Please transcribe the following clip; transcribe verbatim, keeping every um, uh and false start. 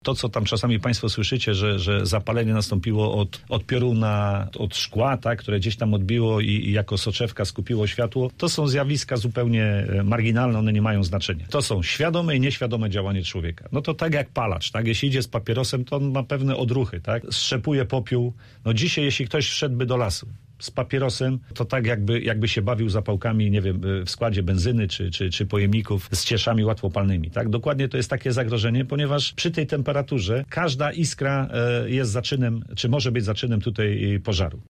To, co tam czasami państwo słyszycie, że, że zapalenie nastąpiło od, od pioruna, od szkła, tak, które gdzieś tam odbiło i, i jako soczewka skupiło światło, to są zjawiska zupełnie marginalne, one nie mają znaczenia. To są świadome i nieświadome działanie człowieka. No to tak jak palacz, tak? Jeśli idzie z papierosem, to on ma pewne odruchy, tak? Strzepuje popiół. No dzisiaj, jeśli ktoś wszedłby do lasu z papierosem, to tak jakby, jakby się bawił zapałkami, nie wiem, w składzie benzyny czy, czy, czy pojemników z cieszami łatwopalnymi, tak? Dokładnie to jest takie zagrożenie, ponieważ przy tej temperaturze każda iskra jest zaczynem, czy może być zaczynem tutaj pożaru.